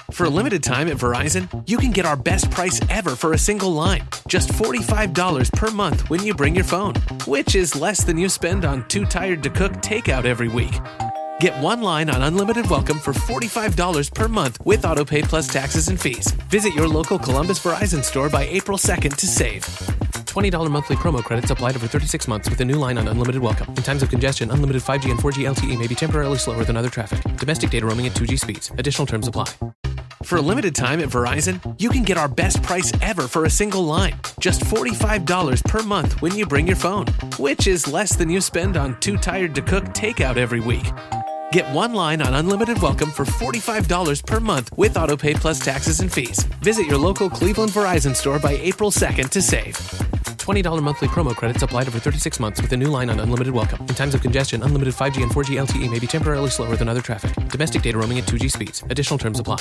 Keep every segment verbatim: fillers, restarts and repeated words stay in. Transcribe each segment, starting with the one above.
For a limited time at Verizon, you can get our best price ever for a single line. Just forty-five dollars per month when you bring your phone, which is less than you spend on Too Tired to Cook takeout every week. Get one line on Unlimited Welcome for forty-five dollars per month with AutoPay plus taxes and fees. Visit your local Columbus Verizon store by April second to save. twenty dollars monthly promo credits applied over thirty-six months with a new line on Unlimited Welcome. In times of congestion, unlimited five G and four G L T E may be temporarily slower than other traffic. Domestic data roaming at two G speeds. Additional terms apply. For a limited time at Verizon, you can get our best price ever for a single line. Just forty-five dollars per month when you bring your phone, which is less than you spend on Too Tired to Cook takeout every week. Get one line on Unlimited Welcome for forty-five dollars per month with AutoPay plus taxes and fees. Visit your local Cleveland Verizon store by April second to save. twenty dollars monthly promo credits applied over thirty-six months with a new line on Unlimited Welcome. In times of congestion, unlimited five G and four G L T E may be temporarily slower than other traffic. Domestic data roaming at two G speeds. Additional terms apply.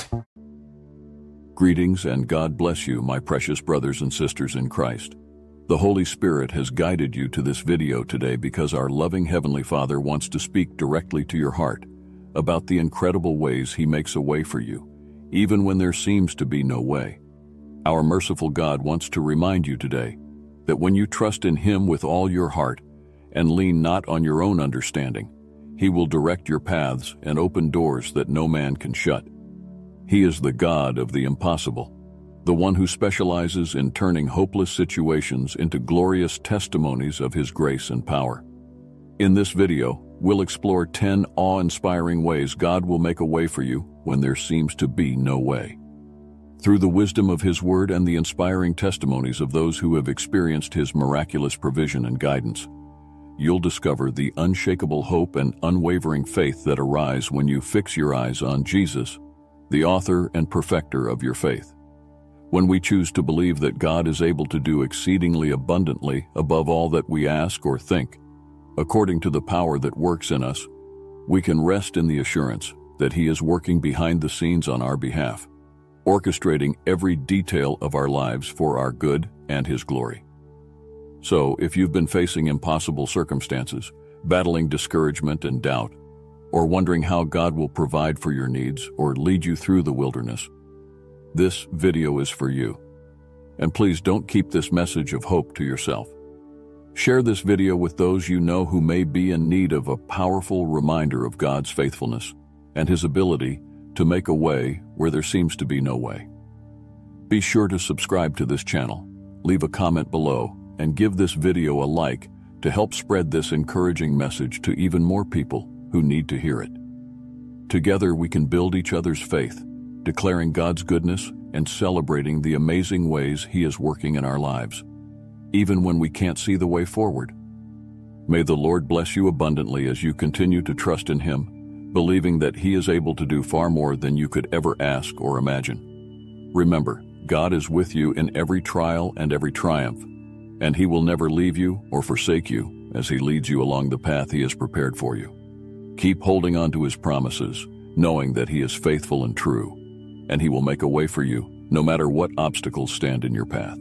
Greetings and God bless you, my precious brothers and sisters in Christ. The Holy Spirit has guided you to this video today because our loving Heavenly Father wants to speak directly to your heart about the incredible ways He makes a way for you, even when there seems to be no way. Our merciful God wants to remind you today that when you trust in Him with all your heart and lean not on your own understanding, He will direct your paths and open doors that no man can shut. He is the God of the impossible, the one who specializes in turning hopeless situations into glorious testimonies of His grace and power. In this video, we'll explore ten awe-inspiring ways God will make a way for you when there seems to be no way. Through the wisdom of His Word and the inspiring testimonies of those who have experienced His miraculous provision and guidance, you'll discover the unshakable hope and unwavering faith that arise when you fix your eyes on Jesus, the author and perfecter of your faith. When we choose to believe that God is able to do exceedingly abundantly above all that we ask or think, according to the power that works in us, we can rest in the assurance that He is working behind the scenes on our behalf, orchestrating every detail of our lives for our good and His glory. So, if you've been facing impossible circumstances, battling discouragement and doubt, or wondering how God will provide for your needs or lead you through the wilderness, this video is for you. And please don't keep this message of hope to yourself. Share this video with those you know who may be in need of a powerful reminder of God's faithfulness and His ability to make a way where there seems to be no way. Be sure to subscribe to this channel, leave a comment below, and give this video a like to help spread this encouraging message to even more people who need to hear it. Together we can build each other's faith, declaring God's goodness and celebrating the amazing ways He is working in our lives, even when we can't see the way forward. May the Lord bless you abundantly as you continue to trust in Him, believing that He is able to do far more than you could ever ask or imagine. Remember, God is with you in every trial and every triumph, and He will never leave you or forsake you as He leads you along the path He has prepared for you. Keep holding on to His promises, knowing that He is faithful and true, and He will make a way for you, no matter what obstacles stand in your path.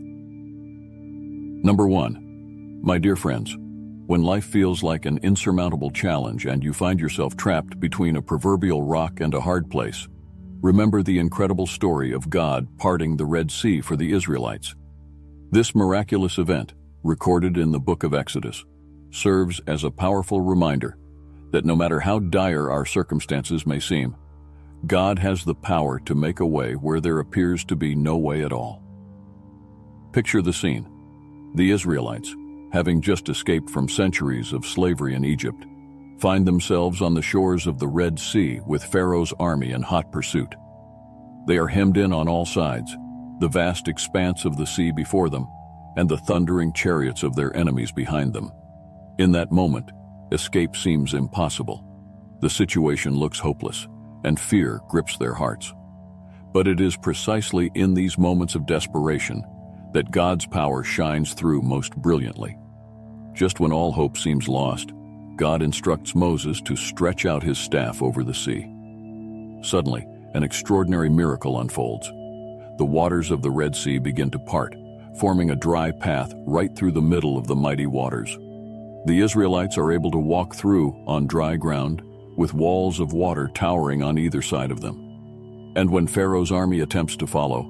Number one, my dear friends, when life feels like an insurmountable challenge and you find yourself trapped between a proverbial rock and a hard place, remember the incredible story of God parting the Red Sea for the Israelites. This miraculous event, recorded in the book of Exodus, serves as a powerful reminder that no matter how dire our circumstances may seem, God has the power to make a way where there appears to be no way at all. Picture the scene. The Israelites, having just escaped from centuries of slavery in Egypt, find themselves on the shores of the Red Sea with Pharaoh's army in hot pursuit. They are hemmed in on all sides, the vast expanse of the sea before them, and the thundering chariots of their enemies behind them. In that moment, escape seems impossible. The situation looks hopeless, and fear grips their hearts. But it is precisely in these moments of desperation that God's power shines through most brilliantly. Just when all hope seems lost, God instructs Moses to stretch out his staff over the sea. Suddenly, an extraordinary miracle unfolds. The waters of the Red Sea begin to part, forming a dry path right through the middle of the mighty waters. The Israelites are able to walk through on dry ground, with walls of water towering on either side of them. And when Pharaoh's army attempts to follow,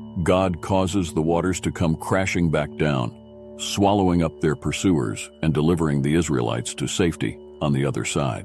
God causes the waters to come crashing back down, swallowing up their pursuers and delivering the Israelites to safety on the other side.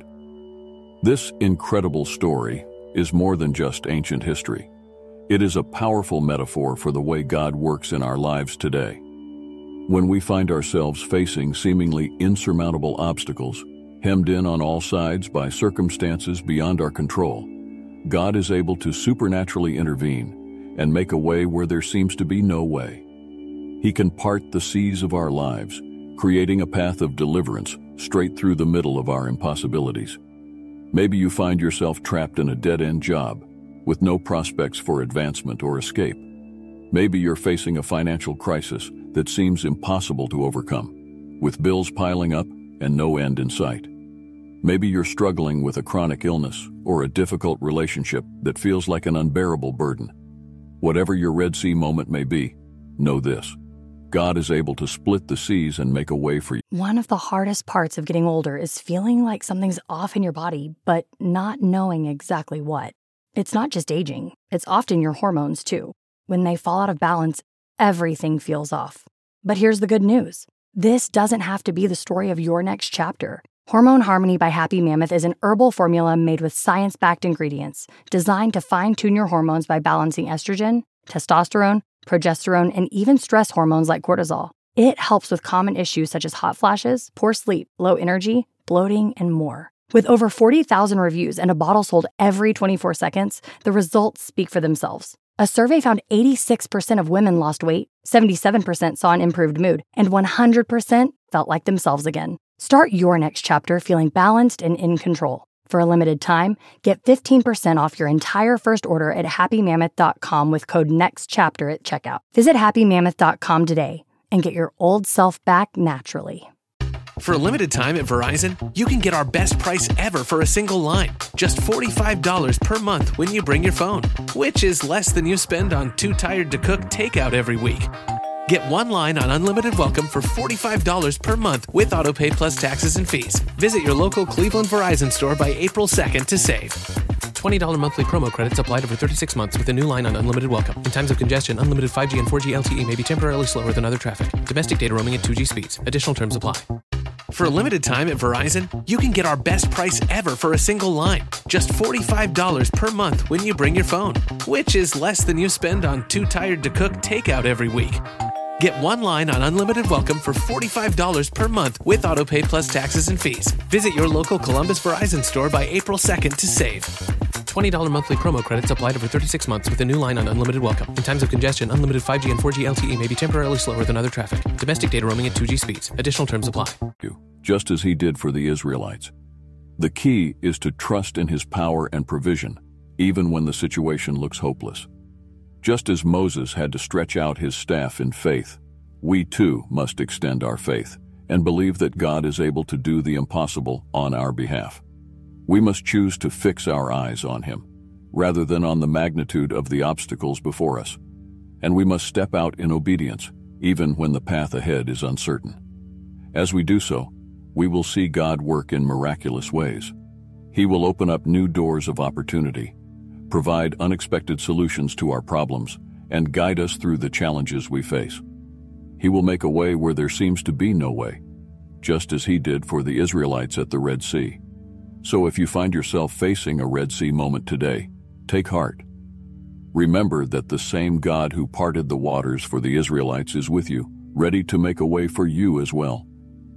This incredible story is more than just ancient history. It is a powerful metaphor for the way God works in our lives today. When we find ourselves facing seemingly insurmountable obstacles, hemmed in on all sides by circumstances beyond our control, God is able to supernaturally intervene and make a way where there seems to be no way. He can part the seas of our lives, creating a path of deliverance straight through the middle of our impossibilities. Maybe you find yourself trapped in a dead-end job with no prospects for advancement or escape. Maybe you're facing a financial crisis that seems impossible to overcome, with bills piling up and no end in sight. Maybe you're struggling with a chronic illness or a difficult relationship that feels like an unbearable burden. Whatever your Red Sea moment may be, know this: God is able to split the seas and make a way for you. One of the hardest parts of getting older is feeling like something's off in your body, but not knowing exactly what. It's not just aging, it's often your hormones too. When they fall out of balance, everything feels off. But here's the good news. This doesn't have to be the story of your next chapter. Hormone Harmony by Happy Mammoth is an herbal formula made with science-backed ingredients designed to fine-tune your hormones by balancing estrogen, testosterone, progesterone, and even stress hormones like cortisol. It helps with common issues such as hot flashes, poor sleep, low energy, bloating, and more. With over forty thousand reviews and a bottle sold every twenty-four seconds, the results speak for themselves. A survey found eighty-six percent of women lost weight, seventy-seven percent saw an improved mood, and one hundred percent felt like themselves again. Start your next chapter feeling balanced and in control. For a limited time, get fifteen percent off your entire first order at happy mammoth dot com with code NEXTCHAPTER at checkout. Visit happy mammoth dot com today and get your old self back naturally. For a limited time at Verizon, you can get our best price ever for a single line. Just forty-five dollars per month when you bring your phone, which is less than you spend on Too Tired to Cook takeout every week. Get one line on Unlimited Welcome for forty-five dollars per month with AutoPay plus taxes and fees. Visit your local Cleveland Verizon store by April second to save. twenty dollars monthly promo credits applied over thirty-six months with a new line on Unlimited Welcome. In times of congestion, unlimited five G and four G L T E may be temporarily slower than other traffic. Domestic data roaming at two G speeds. Additional terms apply. For a limited time at Verizon, you can get our best price ever for a single line. Just forty-five dollars per month when you bring your phone, which is less than you spend on Too Tired to Cook takeout every week. Get one line on Unlimited Welcome for forty-five dollars per month with AutoPay plus taxes and fees. Visit your local Columbus Verizon store by April second to save. twenty dollars monthly promo credits applied over thirty-six months with a new line on Unlimited Welcome. In times of congestion, unlimited five G and four G L T E may be temporarily slower than other traffic. Domestic data roaming at two G speeds. Additional terms apply. Just as he did for the Israelites. The key is to trust in his power and provision, even when the situation looks hopeless. Just as Moses had to stretch out his staff in faith, we too must extend our faith and believe that God is able to do the impossible on our behalf. We must choose to fix our eyes on him, rather than on the magnitude of the obstacles before us. And we must step out in obedience, even when the path ahead is uncertain. As we do so, we will see God work in miraculous ways. He will open up new doors of opportunity, provide unexpected solutions to our problems, and guide us through the challenges we face. He will make a way where there seems to be no way, just as he did for the Israelites at the Red Sea. So if you find yourself facing a Red Sea moment today, take heart. Remember that the same God who parted the waters for the Israelites is with you, ready to make a way for you as well.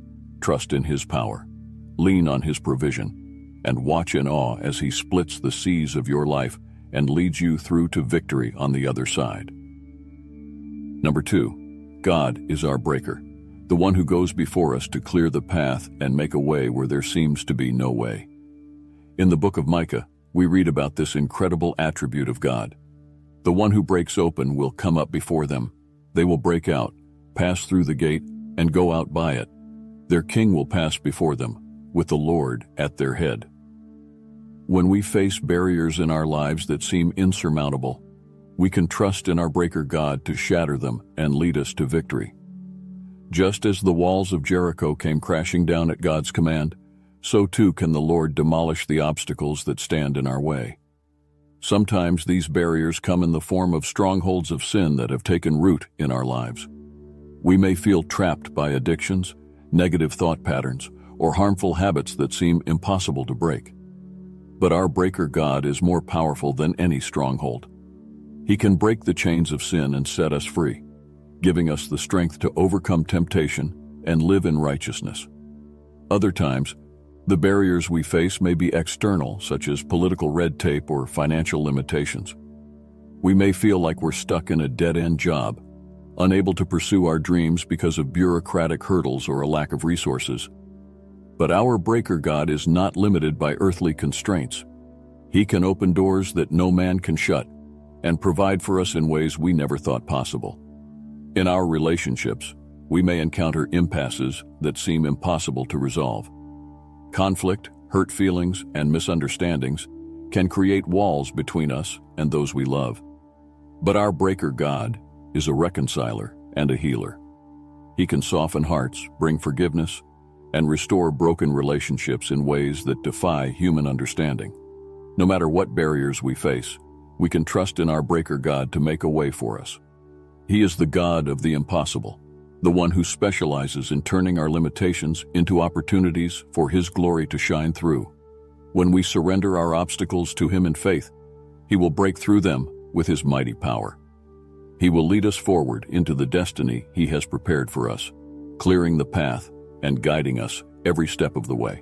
Trust in his power, lean on his provision, and watch in awe as he splits the seas of your life and leads you through to victory on the other side. Number two, God is our breaker, the one who goes before us to clear the path and make a way where there seems to be no way. In the book of Micah, we read about this incredible attribute of God. The one who breaks open will come up before them. They will break out, pass through the gate, and go out by it. Their king will pass before them, with the Lord at their head. When we face barriers in our lives that seem insurmountable, we can trust in our breaker God to shatter them and lead us to victory. Just as the walls of Jericho came crashing down at God's command, so too can the Lord demolish the obstacles that stand in our way. Sometimes these barriers come in the form of strongholds of sin that have taken root in our lives. We may feel trapped by addictions, negative thought patterns, or harmful habits that seem impossible to break. But our breaker God is more powerful than any stronghold. He can break the chains of sin and set us free, giving us the strength to overcome temptation and live in righteousness. Other times, the barriers we face may be external, such as political red tape or financial limitations. We may feel like we're stuck in a dead-end job, unable to pursue our dreams because of bureaucratic hurdles or a lack of resources. But our breaker God is not limited by earthly constraints. He can open doors that no man can shut and provide for us in ways we never thought possible. In our relationships, we may encounter impasses that seem impossible to resolve. Conflict, hurt feelings, and misunderstandings can create walls between us and those we love. But our breaker God is a reconciler and a healer. He can soften hearts, bring forgiveness, and restore broken relationships in ways that defy human understanding. No matter what barriers we face, we can trust in our breaker God to make a way for us. He is the God of the impossible, the one who specializes in turning our limitations into opportunities for His glory to shine through. When we surrender our obstacles to Him in faith, He will break through them with His mighty power. He will lead us forward into the destiny He has prepared for us, clearing the path and guiding us every step of the way.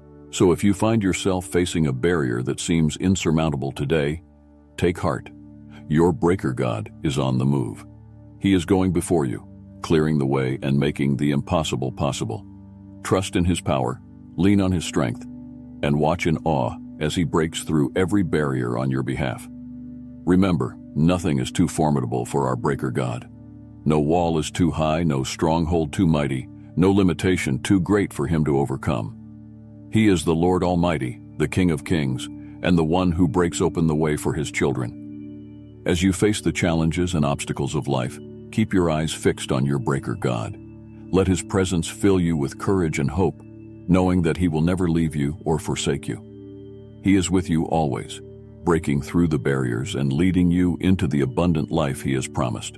So if you find yourself facing a barrier that seems insurmountable today, take heart. Your breaker God is on the move. He is going before you, clearing the way and making the impossible possible. Trust in His power, lean on His strength, and watch in awe as He breaks through every barrier on your behalf. Remember, nothing is too formidable for our breaker God. No wall is too high, no stronghold too mighty, no limitation too great for Him to overcome. He is the Lord Almighty, the King of Kings, and the one who breaks open the way for His children. As you face the challenges and obstacles of life, keep your eyes fixed on your breaker God. Let His presence fill you with courage and hope, knowing that He will never leave you or forsake you. He is with you always, breaking through the barriers and leading you into the abundant life He has promised.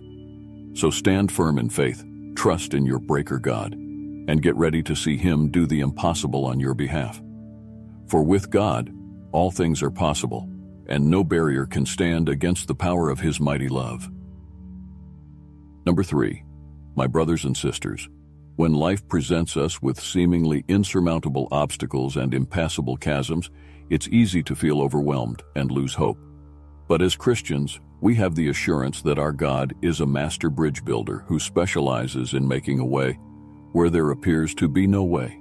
So stand firm in faith, trust in your breaker God, and get ready to see Him do the impossible on your behalf. For with God, all things are possible, and no barrier can stand against the power of His mighty love. Number three, my brothers and sisters, when life presents us with seemingly insurmountable obstacles and impassable chasms, it's easy to feel overwhelmed and lose hope. But as Christians, we have the assurance that our God is a master bridge builder who specializes in making a way where there appears to be no way.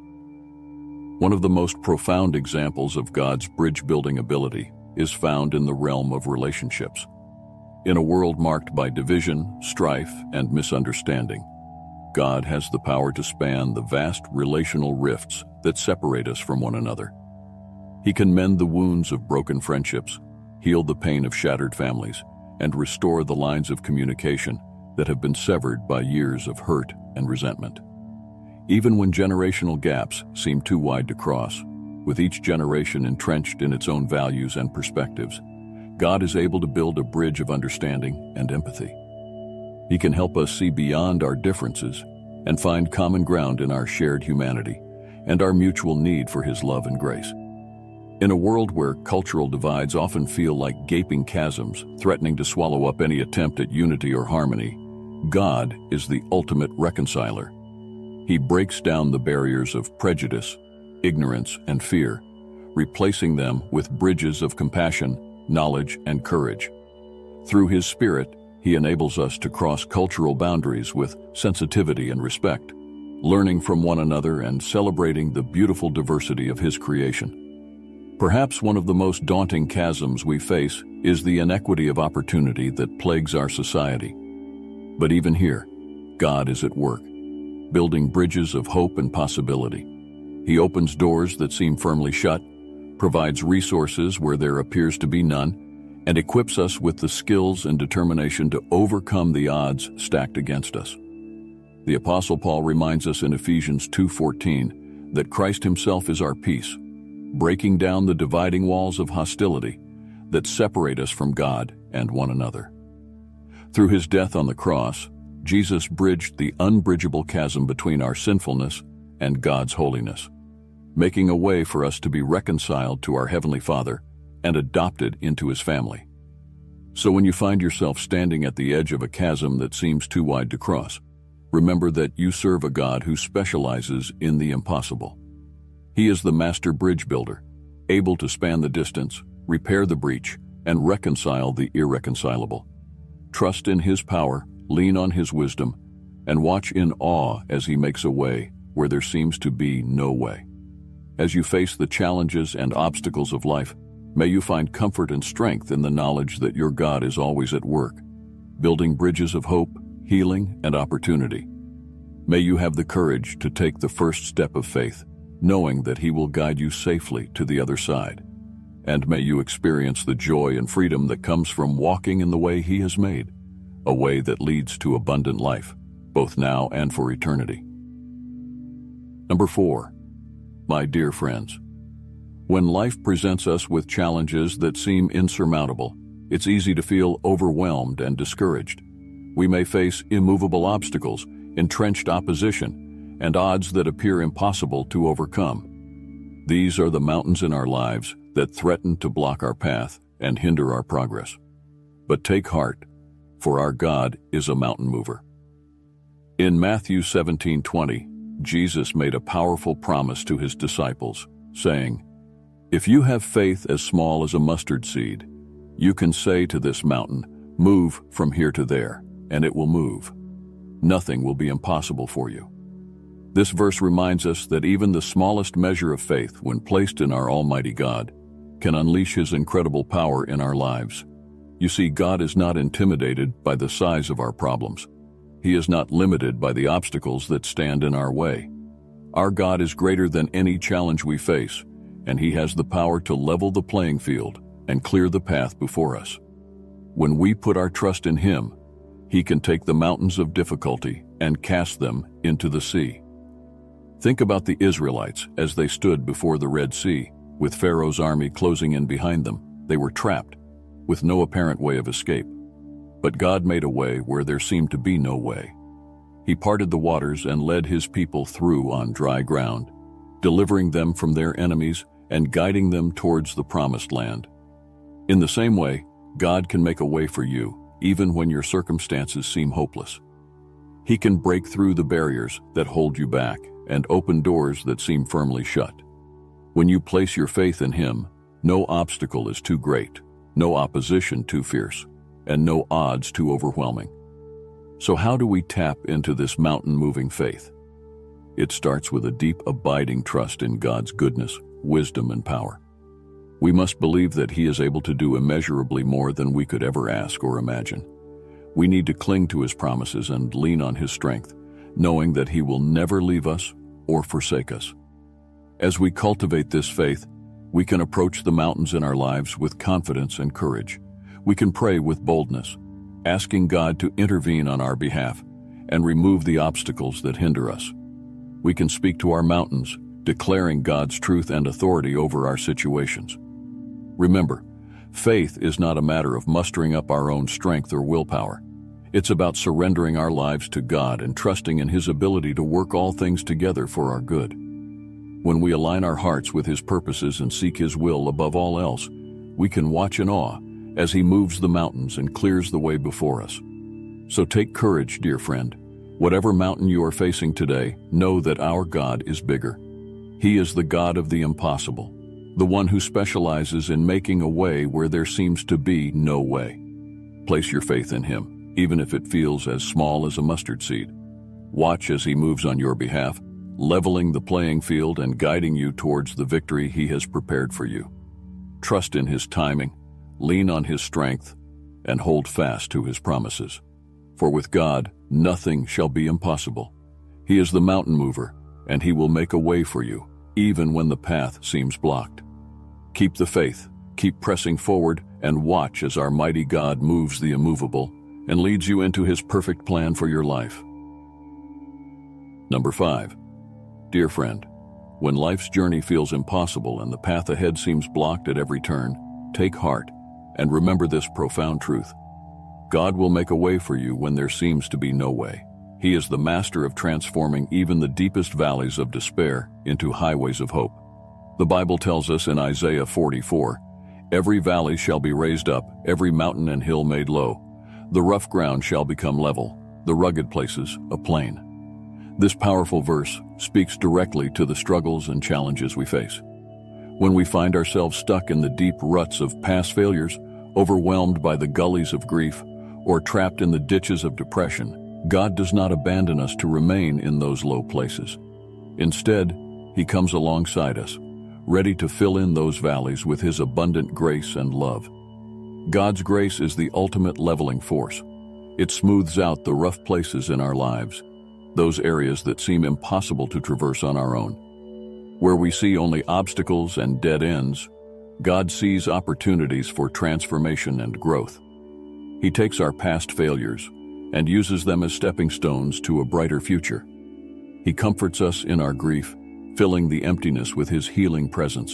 One of the most profound examples of God's bridge-building ability is found in the realm of relationships. In a world marked by division, strife, and misunderstanding, God has the power to span the vast relational rifts that separate us from one another. He can mend the wounds of broken friendships, heal the pain of shattered families, and restore the lines of communication that have been severed by years of hurt and resentment. Even when generational gaps seem too wide to cross, with each generation entrenched in its own values and perspectives, God is able to build a bridge of understanding and empathy. He can help us see beyond our differences and find common ground in our shared humanity and our mutual need for His love and grace. In a world where cultural divides often feel like gaping chasms threatening to swallow up any attempt at unity or harmony, God is the ultimate reconciler. He breaks down the barriers of prejudice, ignorance, and fear, replacing them with bridges of compassion, knowledge, and courage. Through His Spirit, He enables us to cross cultural boundaries with sensitivity and respect, learning from one another and celebrating the beautiful diversity of His creation. Perhaps one of the most daunting chasms we face is the inequity of opportunity that plagues our society. But even here, God is at work, building bridges of hope and possibility. He opens doors that seem firmly shut, provides resources where there appears to be none, and equips us with the skills and determination to overcome the odds stacked against us. The Apostle Paul reminds us in Ephesians two fourteen that Christ Himself is our peace, breaking down the dividing walls of hostility, that separate us from God and one another. Through his death on the cross, Jesus bridged the unbridgeable chasm between our sinfulness and God's holiness, making a way for us to be reconciled to our Heavenly Father and adopted into his family. So when you find yourself standing at the edge of a chasm that seems too wide to cross, remember that you serve a God who specializes in the impossible. He is the master bridge builder, able to span the distance, repair the breach, and reconcile the irreconcilable. Trust in his power, lean on his wisdom, and watch in awe as he makes a way where there seems to be no way. As you face the challenges and obstacles of life, may you find comfort and strength in the knowledge that your God is always at work, building bridges of hope, healing, and opportunity. May you have the courage to take the first step of faith, knowing that he will guide you safely to the other side. And may you experience the joy and freedom that comes from walking in the way he has made, a way that leads to abundant life, both now and for eternity. Number four, my dear friends, when life presents us with challenges that seem insurmountable, it's easy to feel overwhelmed and discouraged. We may face immovable obstacles, entrenched opposition, and odds that appear impossible to overcome. These are the mountains in our lives that threaten to block our path and hinder our progress. But take heart, for our God is a mountain mover. In Matthew seventeen twenty, Jesus made a powerful promise to his disciples, saying, "If you have faith as small as a mustard seed, you can say to this mountain, 'Move from here to there,' and it will move. Nothing will be impossible for you." This verse reminds us that even the smallest measure of faith, when placed in our Almighty God, can unleash his incredible power in our lives. You see, God is not intimidated by the size of our problems. He is not limited by the obstacles that stand in our way. Our God is greater than any challenge we face, and he has the power to level the playing field and clear the path before us. When we put our trust in him, he can take the mountains of difficulty and cast them into the sea. Think about the Israelites as they stood before the Red Sea, with Pharaoh's army closing in behind them. They were trapped, with no apparent way of escape. But God made a way where there seemed to be no way. He parted the waters and led his people through on dry ground, delivering them from their enemies and guiding them towards the promised land. In the same way, God can make a way for you, even when your circumstances seem hopeless. He can break through the barriers that hold you back and open doors that seem firmly shut. When you place your faith in him, no obstacle is too great, no opposition too fierce, and no odds too overwhelming. So how do we tap into this mountain-moving faith? It starts with a deep, abiding trust in God's goodness, wisdom, and power. We must believe that he is able to do immeasurably more than we could ever ask or imagine. We need to cling to his promises and lean on his strength, knowing that he will never leave us or forsake us. As we cultivate this faith, we can approach the mountains in our lives with confidence and courage. We can pray with boldness, asking God to intervene on our behalf and remove the obstacles that hinder us. We can speak to our mountains, declaring God's truth and authority over our situations. Remember, faith is not a matter of mustering up our own strength or willpower. It's about surrendering our lives to God and trusting in his ability to work all things together for our good. When we align our hearts with his purposes and seek his will above all else, we can watch in awe as he moves the mountains and clears the way before us. So take courage, dear friend. Whatever mountain you are facing today, know that our God is bigger. He is the God of the impossible, the one who specializes in making a way where there seems to be no way. Place your faith in him, even if it feels as small as a mustard seed. Watch as he moves on your behalf, leveling the playing field and guiding you towards the victory he has prepared for you. Trust in his timing, lean on his strength, and hold fast to his promises. For with God, nothing shall be impossible. He is the mountain mover, and he will make a way for you, even when the path seems blocked. Keep the faith, keep pressing forward, and watch as our mighty God moves the immovable and leads you into his perfect plan for your life. Number five, dear friend, when life's journey feels impossible and the path ahead seems blocked at every turn, take heart, And remember this profound truth: God will make a way for you when there seems to be no way. He is the master of transforming even the deepest valleys of despair into highways of hope. The Bible tells us in Isaiah forty-four, "Every valley shall be raised up, every mountain and hill made low. The rough ground shall become level, the rugged places a plain." This powerful verse speaks directly to the struggles and challenges we face. When we find ourselves stuck in the deep ruts of past failures, overwhelmed by the gullies of grief, or trapped in the ditches of depression, God does not abandon us to remain in those low places. Instead, He comes alongside us, ready to fill in those valleys with His abundant grace and love. God's grace is the ultimate leveling force. It smooths out the rough places in our lives, those areas that seem impossible to traverse on our own. Where we see only obstacles and dead ends, God sees opportunities for transformation and growth. He takes our past failures and uses them as stepping stones to a brighter future. He comforts us in our grief, filling the emptiness with His healing presence.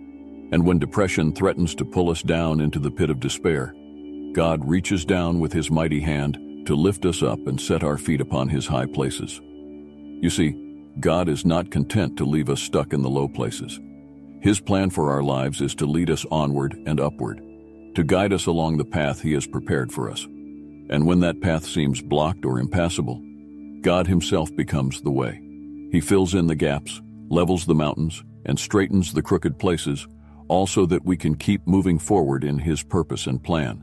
And when depression threatens to pull us down into the pit of despair, God reaches down with His mighty hand to lift us up and set our feet upon His high places. You see, God is not content to leave us stuck in the low places. His plan for our lives is to lead us onward and upward, to guide us along the path He has prepared for us. And when that path seems blocked or impassable, God Himself becomes the way. He fills in the gaps, levels the mountains, and straightens the crooked places, all so that we can keep moving forward in His purpose and plan.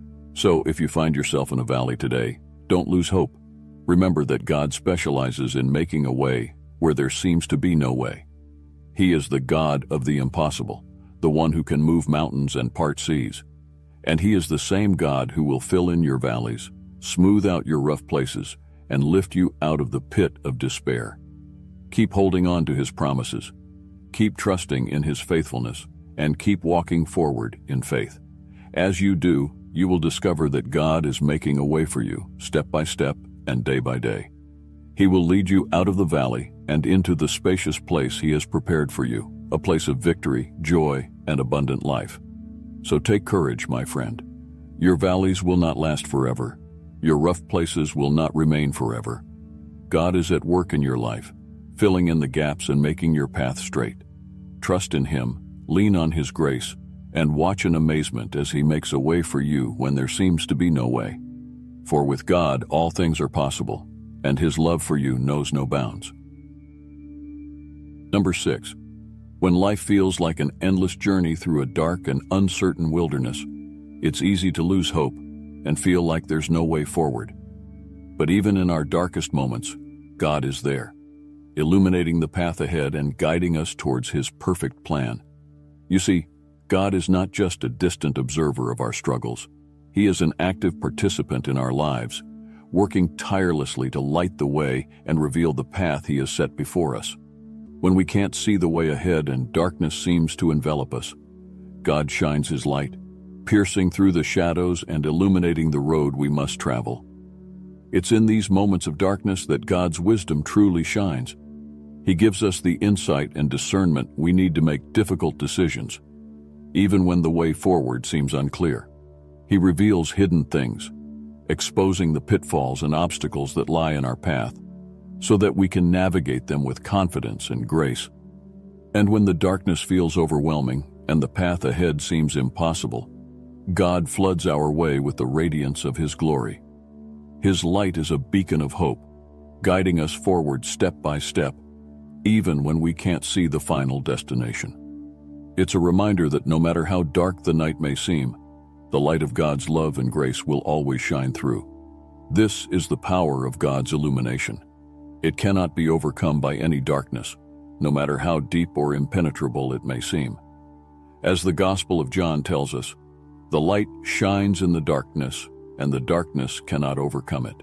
So, if you find yourself in a valley today, don't lose hope. Remember that God specializes in making a way where there seems to be no way. He is the God of the impossible, the one who can move mountains and part seas. And He is the same God who will fill in your valleys, smooth out your rough places, and lift you out of the pit of despair. Keep holding on to His promises. Keep trusting in His faithfulness, and keep walking forward in faith. As you do, you will discover that God is making a way for you, step by step and day by day. He will lead you out of the valley and into the spacious place He has prepared for you, a place of victory, joy, and abundant life. So take courage, my friend. Your valleys will not last forever. Your rough places will not remain forever. God is at work in your life, filling in the gaps and making your path straight. Trust in Him, lean on His grace, and watch in amazement as He makes a way for you when there seems to be no way. For with God, all things are possible, and His love for you knows no bounds. Number six, when life feels like an endless journey through a dark and uncertain wilderness, it's easy to lose hope and feel like there's no way forward. But even in our darkest moments, God is there, illuminating the path ahead and guiding us towards His perfect plan. You see, God is not just a distant observer of our struggles. He is an active participant in our lives, working tirelessly to light the way and reveal the path He has set before us. When we can't see the way ahead and darkness seems to envelop us, God shines His light, piercing through the shadows and illuminating the road we must travel. It's in these moments of darkness that God's wisdom truly shines. He gives us the insight and discernment we need to make difficult decisions, even when the way forward seems unclear. He reveals hidden things, exposing the pitfalls and obstacles that lie in our path, so that we can navigate them with confidence and grace. And when the darkness feels overwhelming and the path ahead seems impossible, God floods our way with the radiance of His glory. His light is a beacon of hope, guiding us forward step by step, even when we can't see the final destination. It's a reminder that no matter how dark the night may seem, the light of God's love and grace will always shine through. This is the power of God's illumination. It cannot be overcome by any darkness, no matter how deep or impenetrable it may seem. As the Gospel of John tells us, the light shines in the darkness, and the darkness cannot overcome it.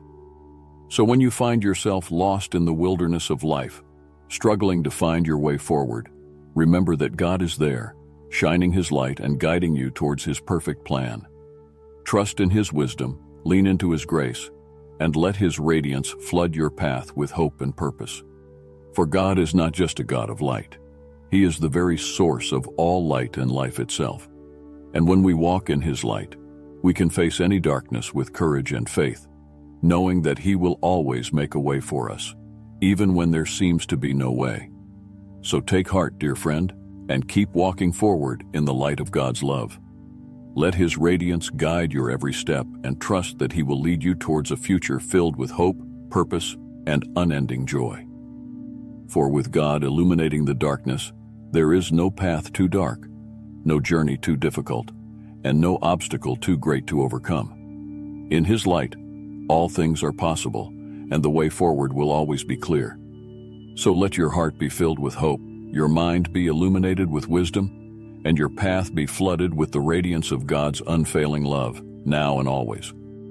So when you find yourself lost in the wilderness of life, struggling to find your way forward, remember that God is there, shining His light and guiding you towards His perfect plan. Trust in His wisdom, lean into His grace, and let His radiance flood your path with hope and purpose. For God is not just a God of light. He is the very source of all light and life itself. And when we walk in His light, we can face any darkness with courage and faith, knowing that He will always make a way for us, even when there seems to be no way. So take heart, dear friend, and keep walking forward in the light of God's love. Let His radiance guide your every step, and trust that He will lead you towards a future filled with hope, purpose, and unending joy. For with God illuminating the darkness, there is no path too dark, no journey too difficult, and no obstacle too great to overcome. In His light, all things are possible, and the way forward will always be clear. So let your heart be filled with hope, your mind be illuminated with wisdom, and your path be flooded with the radiance of God's unfailing love, now and always.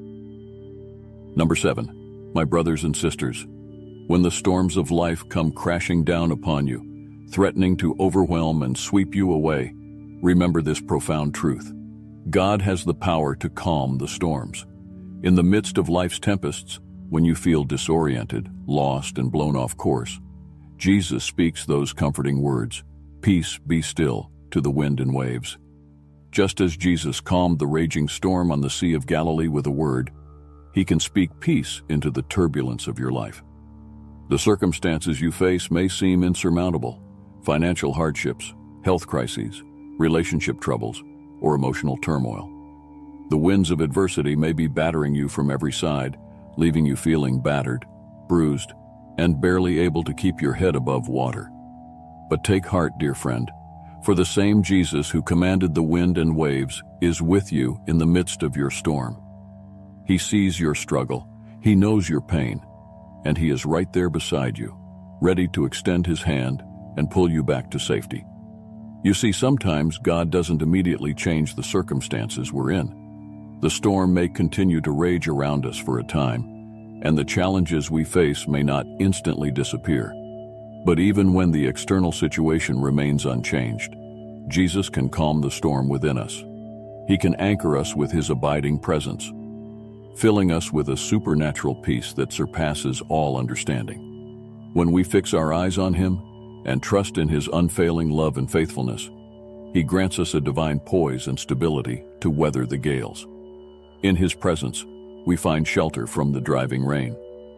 Number seven, my brothers and sisters, when the storms of life come crashing down upon you, threatening to overwhelm and sweep you away, remember this profound truth. God has the power to calm the storms. In the midst of life's tempests, when you feel disoriented, lost, and blown off course, Jesus speaks those comforting words, "Peace, be still," to the wind and waves. Just as Jesus calmed the raging storm on the Sea of Galilee with a word, He can speak peace into the turbulence of your life. The circumstances you face may seem insurmountable: financial hardships, health crises, relationship troubles, or emotional turmoil. The winds of adversity may be battering you from every side, leaving you feeling battered, bruised, and barely able to keep your head above water. But take heart, dear friend, for the same Jesus who commanded the wind and waves is with you in the midst of your storm. He sees your struggle, He knows your pain, and He is right there beside you, ready to extend His hand and pull you back to safety. You see, sometimes God doesn't immediately change the circumstances we're in. The storm may continue to rage around us for a time, and the challenges we face may not instantly disappear. But even when the external situation remains unchanged, Jesus can calm the storm within us. He can anchor us with His abiding presence, filling us with a supernatural peace that surpasses all understanding. When we fix our eyes on Him and trust in His unfailing love and faithfulness, He grants us a divine poise and stability to weather the gales. In His presence, we find shelter from the driving rain.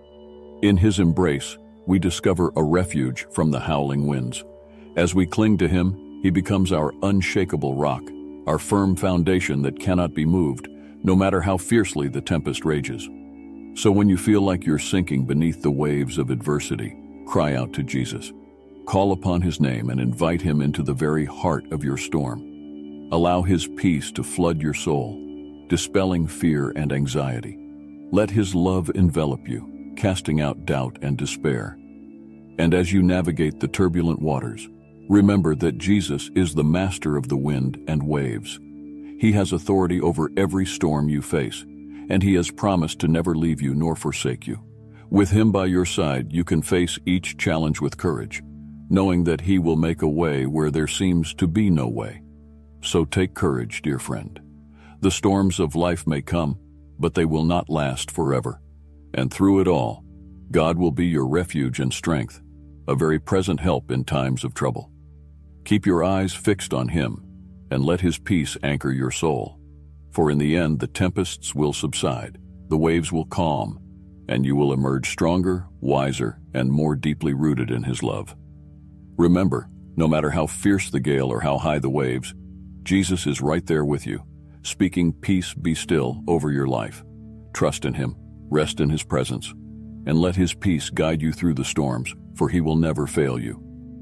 In His embrace, we discover a refuge from the howling winds. As we cling to Him, He becomes our unshakable rock, our firm foundation that cannot be moved, no matter how fiercely the tempest rages. So when you feel like you're sinking beneath the waves of adversity, cry out to Jesus. Call upon His name and invite Him into the very heart of your storm. Allow His peace to flood your soul, dispelling fear and anxiety. Let His love envelop you, casting out doubt and despair. And as you navigate the turbulent waters, remember that Jesus is the master of the wind and waves. He has authority over every storm you face, and He has promised to never leave you nor forsake you. With Him by your side, you can face each challenge with courage, knowing that He will make a way where there seems to be no way. So take courage, dear friend. The storms of life may come, but they will not last forever. And through it all, God will be your refuge and strength, a very present help in times of trouble. Keep your eyes fixed on Him, and let His peace anchor your soul. For in the end, the tempests will subside, the waves will calm, and you will emerge stronger, wiser, and more deeply rooted in His love. Remember, no matter how fierce the gale or how high the waves, Jesus is right there with you, speaking peace be still over your life. Trust in Him, rest in His presence, and let His peace guide you through the storms, for He will never fail you.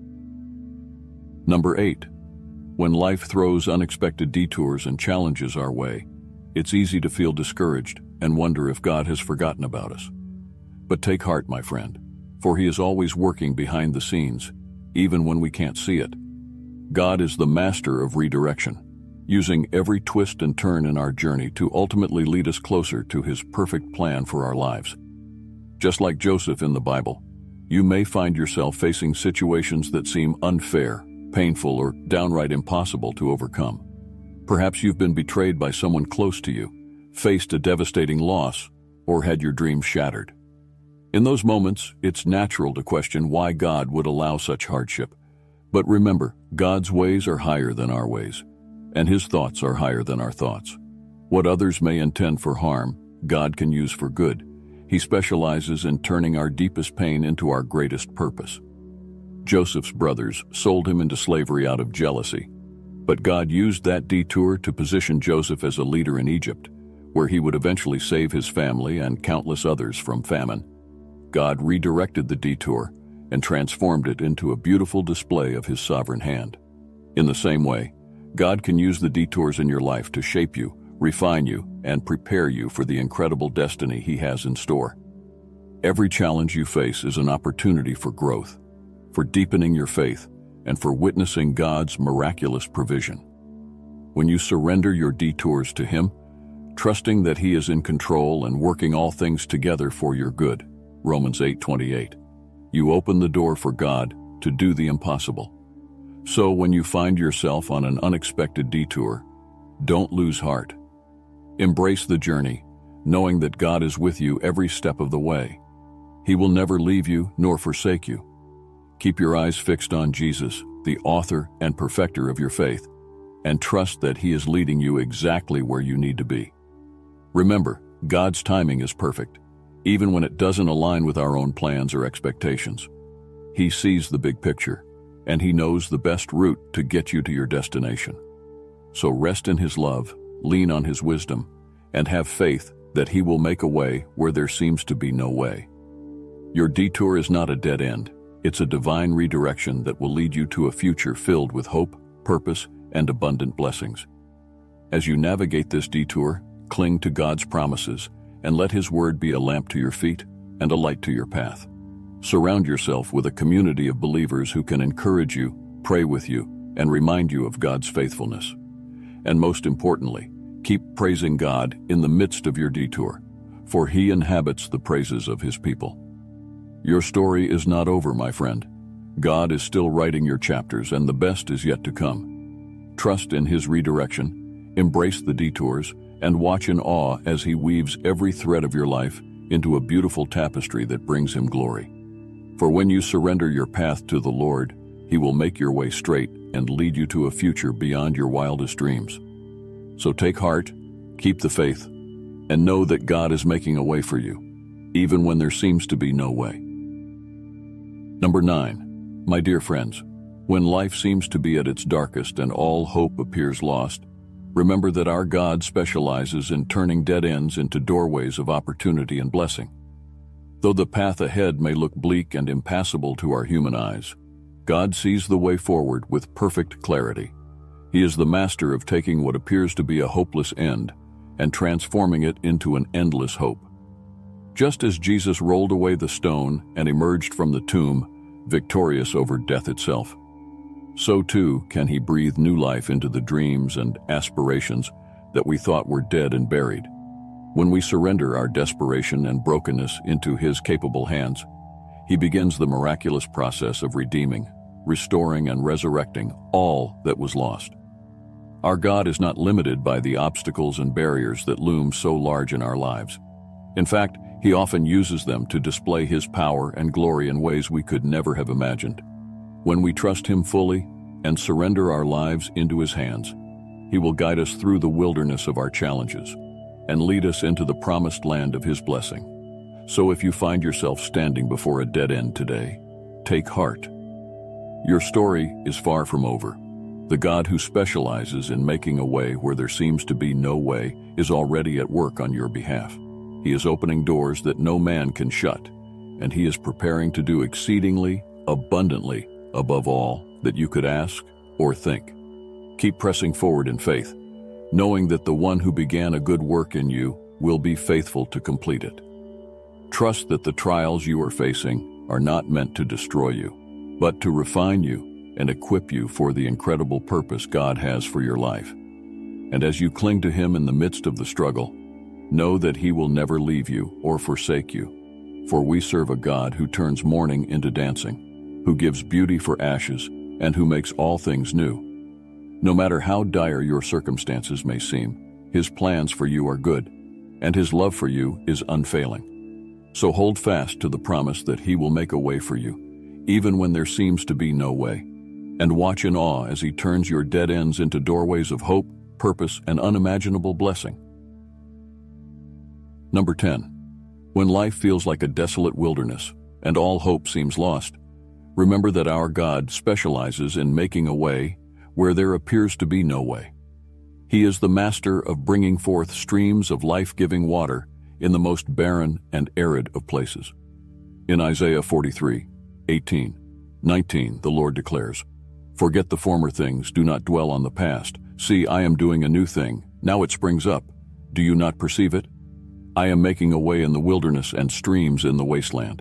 Number eight, when life throws unexpected detours and challenges our way, it's easy to feel discouraged and wonder if God has forgotten about us. But take heart, my friend, for He is always working behind the scenes, even when we can't see it. God is the master of redirection, using every twist and turn in our journey to ultimately lead us closer to His perfect plan for our lives. Just like Joseph in the Bible, you may find yourself facing situations that seem unfair, painful, or downright impossible to overcome. Perhaps you've been betrayed by someone close to you, faced a devastating loss, or had your dreams shattered. In those moments, it's natural to question why God would allow such hardship. But remember, God's ways are higher than our ways, and His thoughts are higher than our thoughts. What others may intend for harm, God can use for good. He specializes in turning our deepest pain into our greatest purpose. Joseph's brothers sold him into slavery out of jealousy, but God used that detour to position Joseph as a leader in Egypt, where he would eventually save his family and countless others from famine. God redirected the detour and transformed it into a beautiful display of His sovereign hand. In the same way, God can use the detours in your life to shape you, refine you, and prepare you for the incredible destiny He has in store. Every challenge you face is an opportunity for growth, for deepening your faith, and for witnessing God's miraculous provision. When you surrender your detours to Him, trusting that He is in control and working all things together for your good, Romans eight twenty-eight, you open the door for God to do the impossible. So when you find yourself on an unexpected detour, don't lose heart. Embrace the journey, knowing that God is with you every step of the way. He will never leave you nor forsake you. Keep your eyes fixed on Jesus, the author and perfecter of your faith, and trust that He is leading you exactly where you need to be. Remember, God's timing is perfect, even when it doesn't align with our own plans or expectations. He sees the big picture, and He knows the best route to get you to your destination. So rest in His love, lean on His wisdom, and have faith that He will make a way where there seems to be no way. Your detour is not a dead end. It's a divine redirection that will lead you to a future filled with hope, purpose, and abundant blessings. As you navigate this detour, cling to God's promises and let His word be a lamp to your feet and a light to your path. Surround yourself with a community of believers who can encourage you, pray with you, and remind you of God's faithfulness. And most importantly, keep praising God in the midst of your detour, for He inhabits the praises of His people. Your story is not over, my friend. God is still writing your chapters, and the best is yet to come. Trust in His redirection, embrace the detours, and watch in awe as He weaves every thread of your life into a beautiful tapestry that brings Him glory. For when you surrender your path to the Lord, He will make your way straight and lead you to a future beyond your wildest dreams. So take heart, keep the faith, and know that God is making a way for you, even when there seems to be no way. Number nine, my dear friends, when life seems to be at its darkest and all hope appears lost, remember that our God specializes in turning dead ends into doorways of opportunity and blessing. Though the path ahead may look bleak and impassable to our human eyes, God sees the way forward with perfect clarity. He is the master of taking what appears to be a hopeless end and transforming it into an endless hope. Just as Jesus rolled away the stone and emerged from the tomb, victorious over death itself, so too can He breathe new life into the dreams and aspirations that we thought were dead and buried. When we surrender our desperation and brokenness into His capable hands, He begins the miraculous process of redeeming, restoring, and resurrecting all that was lost. Our God is not limited by the obstacles and barriers that loom so large in our lives. In fact, He often uses them to display His power and glory in ways we could never have imagined. When we trust Him fully and surrender our lives into His hands, He will guide us through the wilderness of our challenges and lead us into the promised land of His blessing. So if you find yourself standing before a dead end today, take heart. Your story is far from over. The God who specializes in making a way where there seems to be no way is already at work on your behalf. He is opening doors that no man can shut, and He is preparing to do exceedingly, abundantly, above all that you could ask or think. Keep pressing forward in faith, knowing that the one who began a good work in you will be faithful to complete it. Trust that the trials you are facing are not meant to destroy you, but to refine you and equip you for the incredible purpose God has for your life. And as you cling to Him in the midst of the struggle, know that He will never leave you or forsake you, for we serve a God who turns mourning into dancing, who gives beauty for ashes, and who makes all things new. No matter how dire your circumstances may seem, His plans for you are good, and His love for you is unfailing. So hold fast to the promise that He will make a way for you, even when there seems to be no way. and watch in awe as He turns your dead ends into doorways of hope, purpose, and unimaginable blessing. Number ten. When life feels like a desolate wilderness and all hope seems lost, remember that our God specializes in making a way where there appears to be no way. He is the master of bringing forth streams of life-giving water in the most barren and arid of places. In Isaiah forty-three, eighteen, nineteen, the Lord declares, "Forget the former things, do not dwell on the past. See, I am doing a new thing. Now it springs up. Do you not perceive it? I am making a way in the wilderness and streams in the wasteland."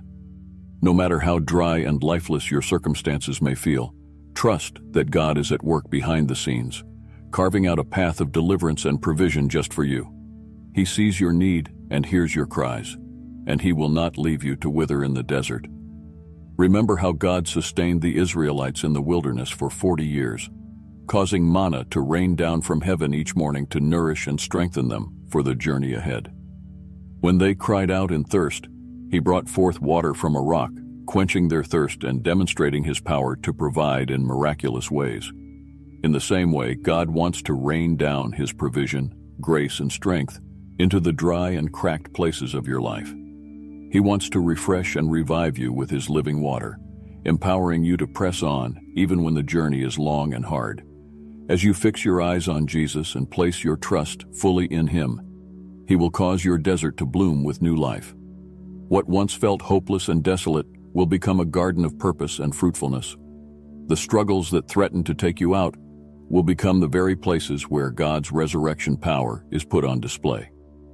No matter how dry and lifeless your circumstances may feel, trust that God is at work behind the scenes, carving out a path of deliverance and provision just for you. He sees your need and hears your cries, and He will not leave you to wither in the desert. Remember how God sustained the Israelites in the wilderness for forty years, causing manna to rain down from heaven each morning to nourish and strengthen them for the journey ahead. When they cried out in thirst, He brought forth water from a rock, quenching their thirst and demonstrating His power to provide in miraculous ways. In the same way, God wants to rain down His provision, grace, and strength into the dry and cracked places of your life. He wants to refresh and revive you with His living water, empowering you to press on even when the journey is long and hard. As you fix your eyes on Jesus and place your trust fully in Him, He will cause your desert to bloom with new life. What once felt hopeless and desolate will become a garden of purpose and fruitfulness. The struggles that threaten to take you out will become the very places where God's resurrection power is put on display.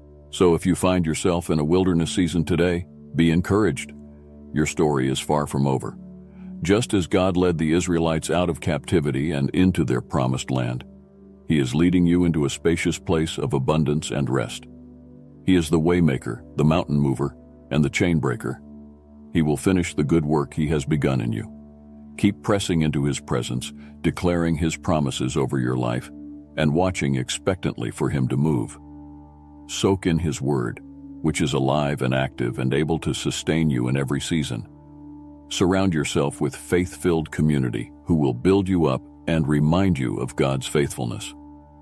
So if you find yourself in a wilderness season today, be encouraged. Your story is far from over. Just as God led the Israelites out of captivity and into their promised land, He is leading you into a spacious place of abundance and rest. He is the waymaker, the mountain mover, and the chain breaker. He will finish the good work He has begun in you. Keep pressing into His presence, declaring His promises over your life, and watching expectantly for Him to move. Soak in His word, which is alive and active and able to sustain you in every season. Surround yourself with faith-filled community who will build you up and remind you of God's faithfulness.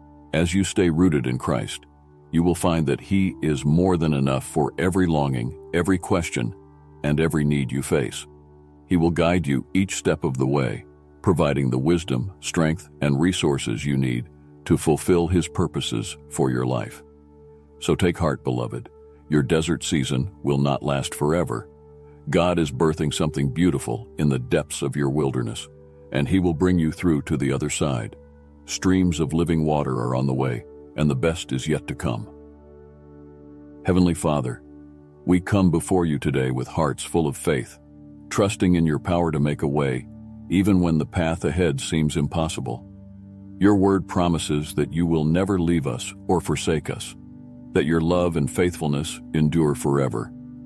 As you stay rooted in Christ, you will find that He is more than enough for every longing, every question, and every need you face. He will guide you each step of the way, providing the wisdom, strength, and resources you need to fulfill His purposes for your life. So take heart, beloved. Your desert season will not last forever. God is birthing something beautiful in the depths of your wilderness, and He will bring you through to the other side. Streams of living water are on the way, and the best is yet to come. Heavenly Father, we come before You today with hearts full of faith, trusting in Your power to make a way, even when the path ahead seems impossible. Your word promises that You will never leave us or forsake us, that Your love and faithfulness endure forever.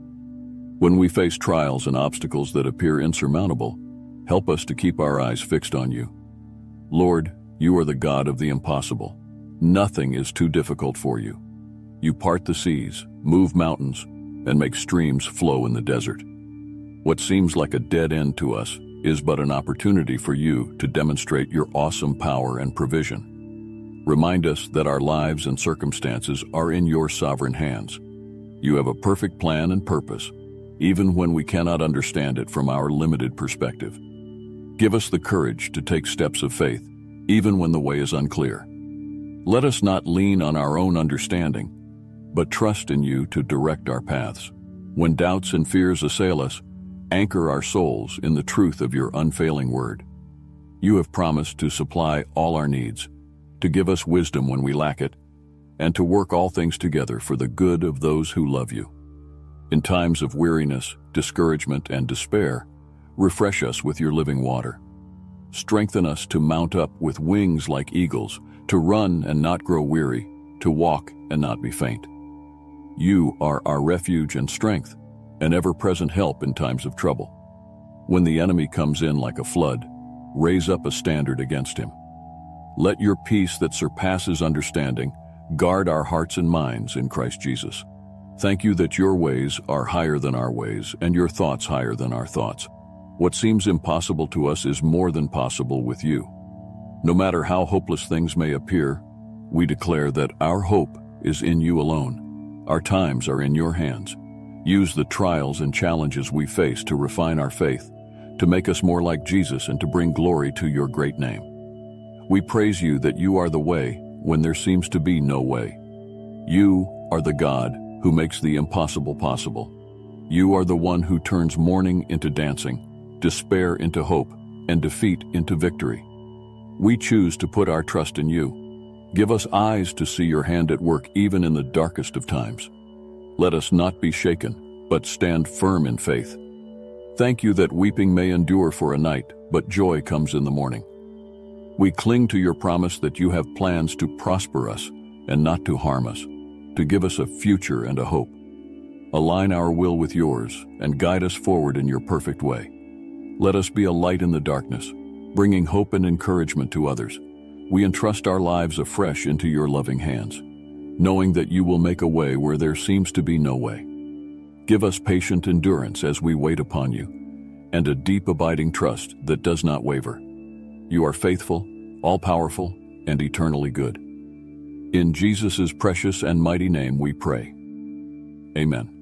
When we face trials and obstacles that appear insurmountable, help us to keep our eyes fixed on You. Lord, You are the God of the impossible. Nothing is too difficult for You. You part the seas, move mountains, and make streams flow in the desert. What seems like a dead end to us is but an opportunity for You to demonstrate Your awesome power and provision. Remind us that our lives and circumstances are in Your sovereign hands. You have a perfect plan and purpose, even when we cannot understand it from our limited perspective. Give us the courage to take steps of faith, even when the way is unclear. Let us not lean on our own understanding, but trust in You to direct our paths. When doubts and fears assail us, anchor our souls in the truth of Your unfailing word. You have promised to supply all our needs, to give us wisdom when we lack it, and to work all things together for the good of those who love You. In times of weariness, discouragement, and despair, refresh us with Your living water. Strengthen us to mount up with wings like eagles, to run and not grow weary, to walk and not be faint. You are our refuge and strength, an ever-present help in times of trouble. When the enemy comes in like a flood, raise up a standard against him. Let Your peace that surpasses understanding guard our hearts and minds in Christ Jesus. Thank You that Your ways are higher than our ways and Your thoughts higher than our thoughts. What seems impossible to us is more than possible with you. No matter how hopeless things may appear, we declare that our hope is in you alone. Our times are in your hands. Use the trials and challenges we face to refine our faith, to make us more like Jesus and to bring glory to your great name. We praise you that you are the way when there seems to be no way. You are the God who makes the impossible possible. You are the one who turns mourning into dancing, despair into hope, and defeat into victory. We choose to put our trust in you. Give us eyes to see your hand at work even in the darkest of times. Let us not be shaken, but stand firm in faith. Thank you that weeping may endure for a night, but joy comes in the morning. We cling to your promise that you have plans to prosper us and not to harm us, to give us a future and a hope. Align our will with yours and guide us forward in your perfect way. Let us be a light in the darkness, bringing hope and encouragement to others. We entrust our lives afresh into your loving hands, knowing that you will make a way where there seems to be no way. Give us patient endurance as we wait upon you, and a deep abiding trust that does not waver. You are faithful, all-powerful, and eternally good. In Jesus' precious and mighty name we pray. Amen.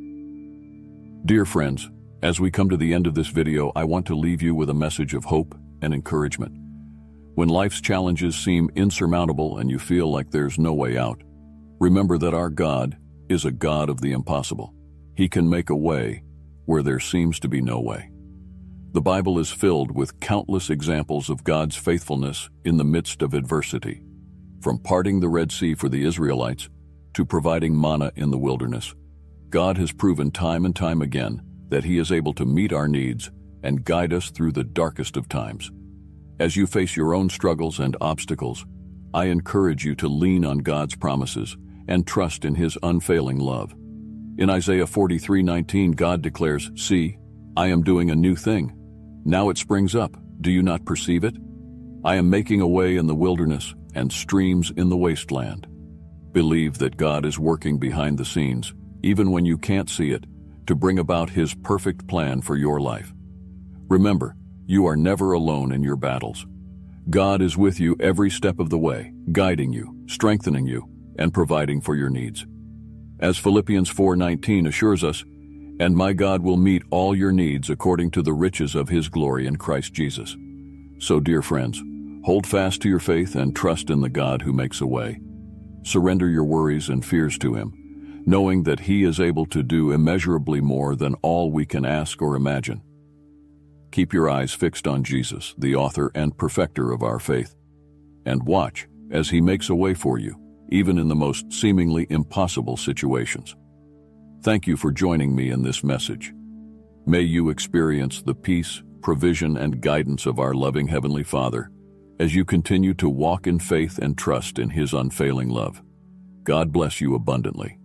Dear friends, as we come to the end of this video, I want to leave you with a message of hope and encouragement. When life's challenges seem insurmountable and you feel like there's no way out, remember that our God is a God of the impossible. He can make a way where there seems to be no way. The Bible is filled with countless examples of God's faithfulness in the midst of adversity, from parting the Red Sea for the Israelites to providing manna in the wilderness. God has proven time and time again that He is able to meet our needs and guide us through the darkest of times. As you face your own struggles and obstacles, I encourage you to lean on God's promises and trust in His unfailing love. In Isaiah forty-three nineteen, God declares, "See, I am doing a new thing. Now it springs up. Do you not perceive it? I am making a way in the wilderness and streams in the wasteland." Believe that God is working behind the scenes, even when you can't see it, to bring about His perfect plan for your life. Remember, you are never alone in your battles. God is with you every step of the way, guiding you, strengthening you, and providing for your needs. As Philippians four nineteen assures us, "And my God will meet all your needs according to the riches of His glory in Christ Jesus." So, dear friends, hold fast to your faith and trust in the God who makes a way. Surrender your worries and fears to Him, knowing that He is able to do immeasurably more than all we can ask or imagine. Keep your eyes fixed on Jesus, the author and perfecter of our faith, and watch as He makes a way for you, even in the most seemingly impossible situations. Thank you for joining me in this message. May you experience the peace, provision, and guidance of our loving Heavenly Father as you continue to walk in faith and trust in His unfailing love. God bless you abundantly.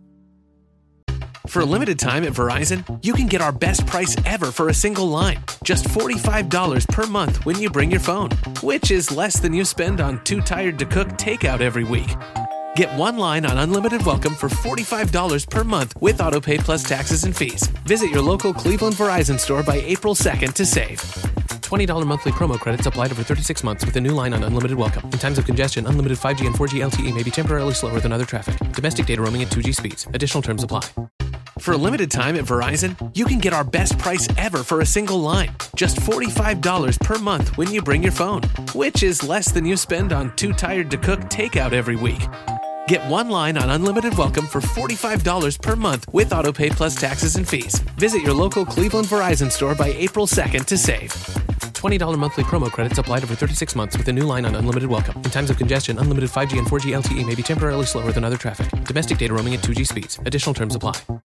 For a limited time at Verizon, you can get our best price ever for a single line. Just forty-five dollars per month when you bring your phone, which is less than you spend on Too Tired to Cook takeout every week. Get one line on Unlimited Welcome for forty-five dollars per month with AutoPay plus taxes and fees. Visit your local Cleveland Verizon store by April second to save. twenty dollars monthly promo credits applied over thirty-six months with a new line on Unlimited Welcome. In times of congestion, unlimited five G and four G L T E may be temporarily slower than other traffic. Domestic data roaming at two G speeds. Additional terms apply. For a limited time at Verizon, you can get our best price ever for a single line. Just forty-five dollars per month when you bring your phone, which is less than you spend on Too Tired to Cook takeout every week. Get one line on Unlimited Welcome for forty-five dollars per month with AutoPay plus taxes and fees. Visit your local Cleveland Verizon store by April second to save. twenty dollars monthly promo credits applied over thirty-six months with a new line on Unlimited Welcome. In times of congestion, unlimited five G and four G L T E may be temporarily slower than other traffic. Domestic data roaming at two G speeds. Additional terms apply.